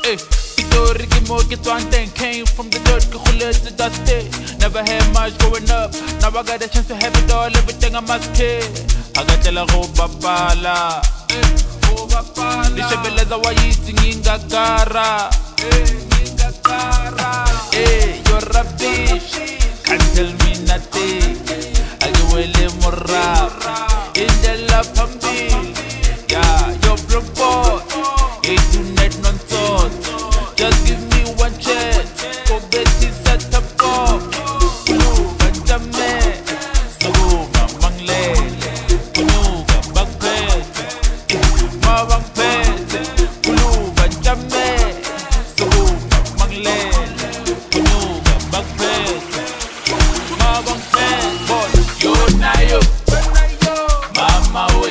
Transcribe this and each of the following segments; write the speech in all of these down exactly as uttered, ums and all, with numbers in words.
Hey, Pitori ke mo ke tswang teng, came from the dirt, ke goletse dusty. Never had much growing up, now I got a chance to have it all, everything I must care. I got tell go bapala, go bapala. Di shebeleza wa yithi ngingagara, ngingagara. Hey, you're rubbish, can't tell me nothing. Agiwele morap, indela pambi. Yeah, you're broke. Hey, do net nonsense. Just give me one chance. Go bet this at the pop. Kunu ganjame. Sago mangle. Kunu gambakpet. Mawangpet. Kunu ganjame. Sago mangle. Kunu gambakpet. Mawangpet. Boy, you're nayo. Mama way.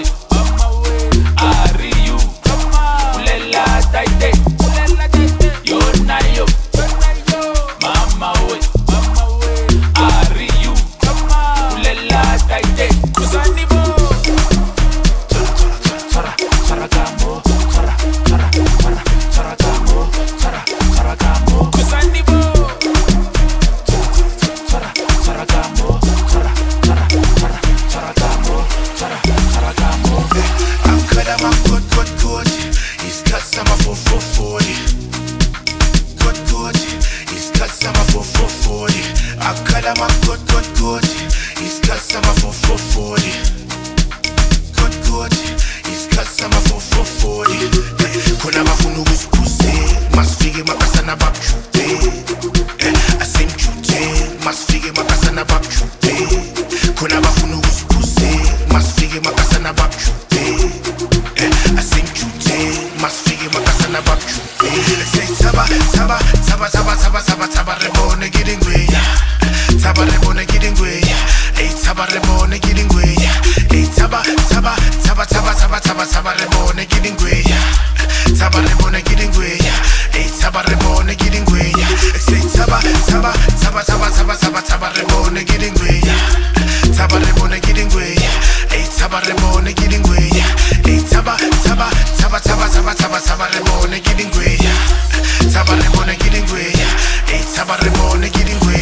I'm good, good, good. It's cause I'm a four four forty. Good, good. It's cause I'm a four four forty. Kuna mafunu uspuse, masfige makasana bab chute. Asim chute, masfige makasana bab chute. Kuna mafunu uspuse, masfige makasana bab chute. Asim chute, masfige makasana bab chute. Say taba, taba, taba, taba, taba, taba, taba, rebone getting way. Taba rebone getting way. Hey taba rebone getting way. Hey taba taba taba taba taba taba taba rebone getting way. Taba rebone getting way. Hey taba rebone getting way. Say taba taba taba taba taba taba taba rebone getting way. Taba rebone getting way. Hey taba rebone getting way. Hey taba taba taba taba taba taba taba rebone getting way. Taba rebone getting way. Hey taba rebone getting way.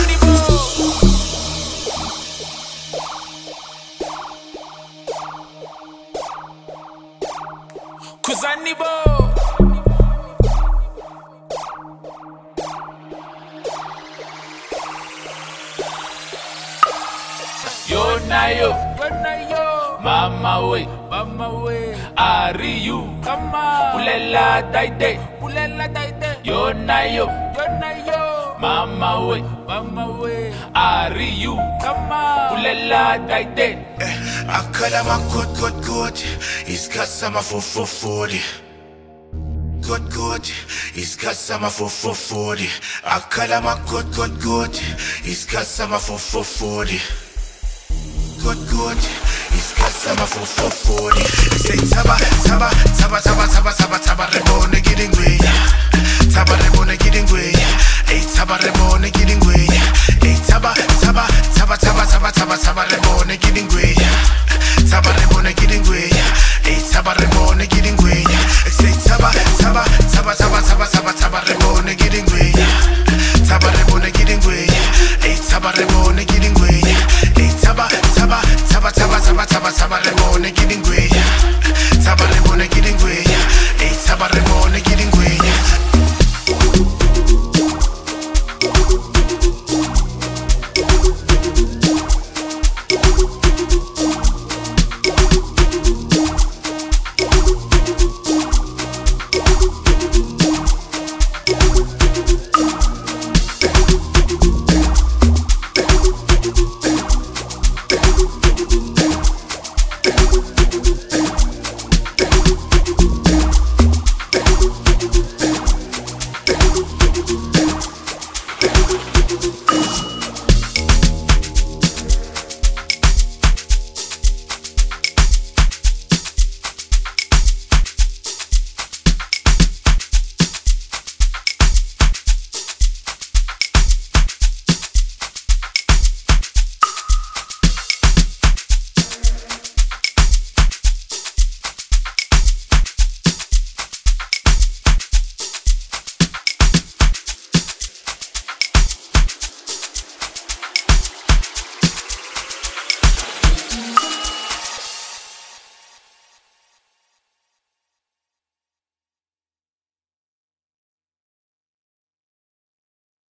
Kuzanibo. Yo nayo, mama way, mama way. Ari you, kama. Pulela daide, pulela daide. Yo nayo, yo nayo. Mama way, mama way. Ari you, kama. Pulela daide. I cut out my good, good, good. It's cause I'm a four four forty. Good, good. It's cause I'm a four four forty. I cut out my good, good, good. It's cause I'm a four four forty. Good, good. It's cause I'm a four four forty. Say taba, taba, taba, taba, taba, taba, taba, rebone getting way. Taba rebone getting way. Hey taba rebone getting way. Hey taba, taba, taba, taba, taba, taba, taba, rebone getting way. Taba rebone getting way. Hey taba rebone getting way. Say taba, taba, taba, taba, taba, taba, taba, rebone getting way. Taba rebone getting way. Hey taba rebone getting way. Hey taba, taba, taba, taba, taba, taba, taba, rebone getting way.